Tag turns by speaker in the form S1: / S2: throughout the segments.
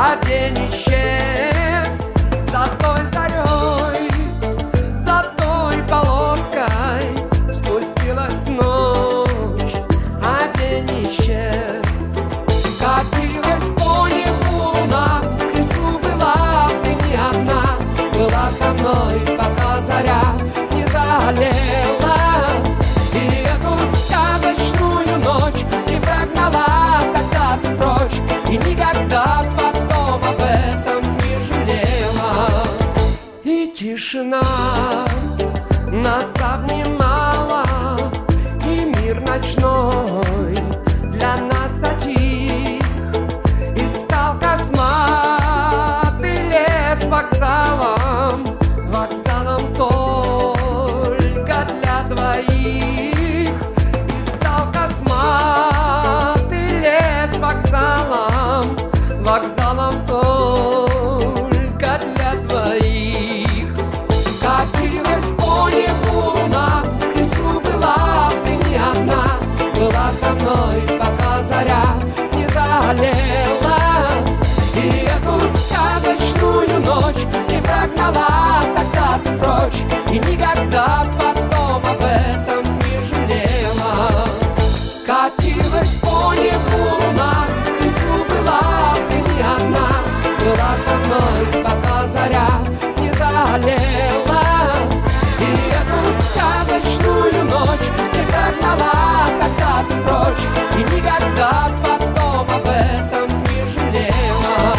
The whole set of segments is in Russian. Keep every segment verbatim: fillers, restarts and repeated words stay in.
S1: а день исчез за той зарей, за той полоской спустилась ночь, а день исчез. Катилась по небу луна, в лесу была ты не одна, была со мной, пока заря не залила, и эту сказочную ночь не прогнала тогда ты прочь, и никогда потом об этом не жалела. И тишина нас обнимала, и мир ночной для нас затих, и стал косматый лес вокзалом, вокзалом только для двоих. И стал косматый лес вокзалом, вокзалом только для двоих. Катилась по небу луна, в лесу была ты не одна, была со мной, пока заря не залила, и эту сказочную ночь не прогнала тогда ты прочь, и никогда потом об этом не жалела. Катилась по небу луна, в лесу была ты не одна, была со мной, пока заря не залила, и эту сказочную ночь не прогнала тогда ты прочь, и никогда потом об этом не жалела.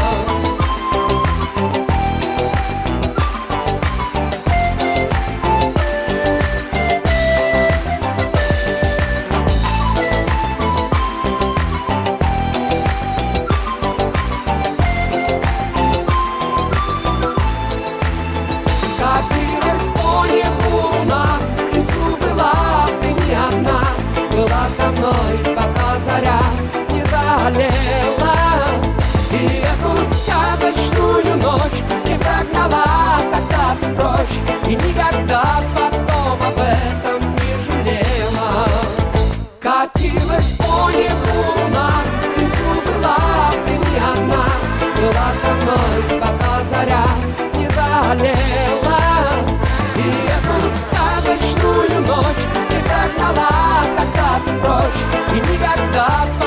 S1: Катилась по небу луна, в лесу была ты не одна, была со мной, пока заря не залила, и эту сказочную ночь не прогнала тогда ты прочь, и никогда потом об этом не жалела. Катилась по небу луна, в лесу была ты не одна, была со мной, пока заря не залила, и эту сказочную ночь не прогнала тогда ты прочь, и никогда